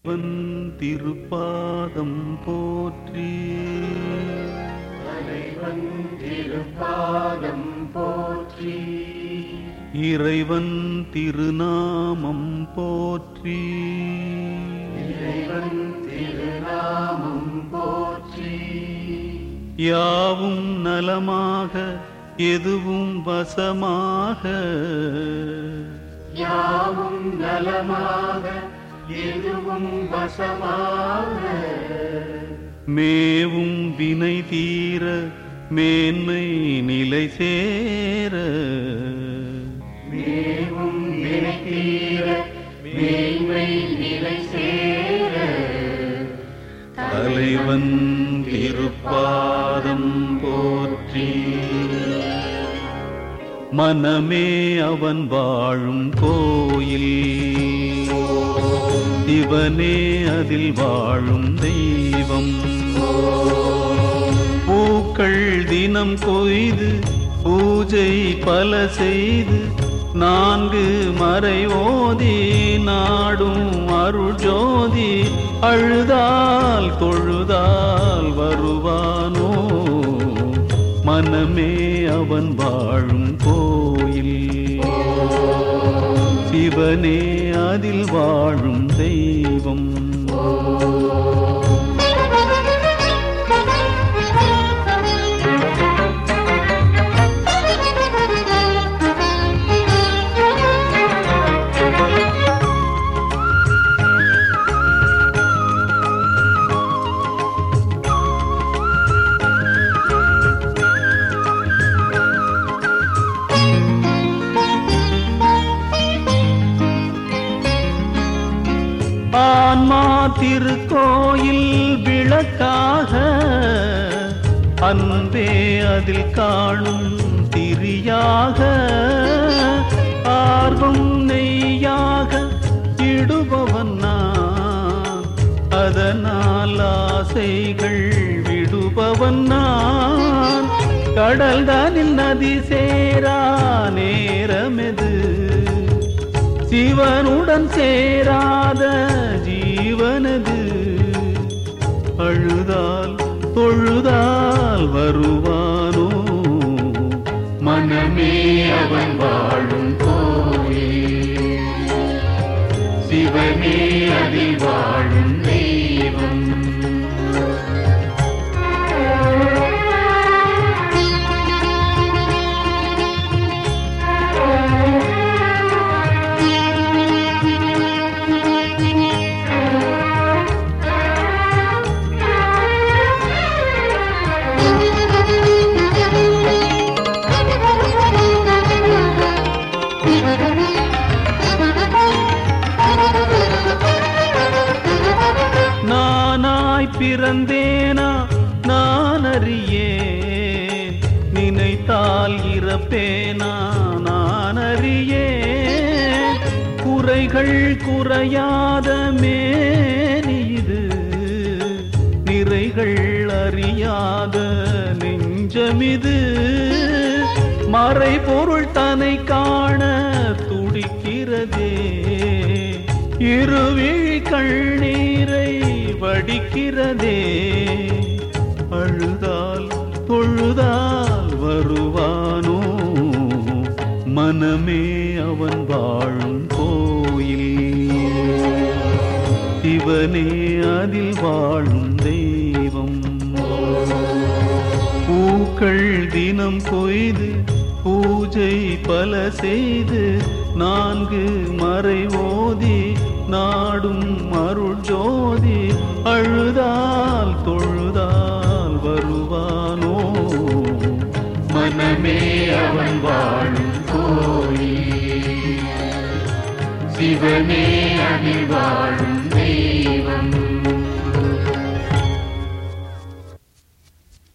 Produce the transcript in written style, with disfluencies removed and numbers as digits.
அவன் திருப்பாதம் போற்றி திருப்பாதம் போற்றி இறைவன் திருநாமம் போற்றி இறைவன் திருநாமம் போற்றி யாவும் நலமாக எதுவும் வசமாக யாவும் நலமாக எதுவும் வசமாக மேவும் வினை தீர மேன்மை நிலை சேர மேவும் வினை தீர மேன்மை நிலை சேர தலைவன் திருப்பாதம் போற்றி மனமே அவன் வாழும் கோயில் சிவனே அதில் வாழும் தெய்வம் பூக்கள் தினம் கொய்து பூஜை பல செய்து 4 மறை ஓதி நாடும் அருள் ஜோதி அழுதால் தொழுதால் வருவானோ மனமே அவன் வாழும் கோயில் சிவனே அதில் வாழும் தெய்வம் ஆன்மா திருக்கோயில் விளக்காக அன்பே அதில் காணும் திரியாக ஆர்வம் நெய்யாக இடுபவன் நான் அதனால் ஆசைகள் விடுபவன் நான் கடல்தானில் நதி சேரா நேரமெது சிவனுடன் சேராத ஜீவனது அழுதால் தொழுதால் வருவானோ மனமே அவன் வாழும் கோயில் சிவனே அதில் வாழும் தெய்வம் நானாய் பிறந்தேனா நான் அறியேன் நினைத்தால் இறப்பேனா நான் அறியேன் குறைகள் குறையாத மேனி இது நிறைகள் அறியாத நெஞ்சமிது மறைபொருள் தன்னை காண துடிக்கிறதே இருவிழி கண்ணீரை வடிக்கிறதே அழுதால் தொழுதால் வருவானோ மனமே அவன் வாழும் கோயில் சிவனே அதில் வாழும் தெய்வம் பூக்கள் தினம் கொய்து பூஜை பல செய்து 4 மறை ஓதி நாடும் அருள் ஜோதி அழுதால் தொழுதால் வருவானோ மனமே அவன் வாழும் கோயில் சிவனே அதில் வாழும் தெய்வம்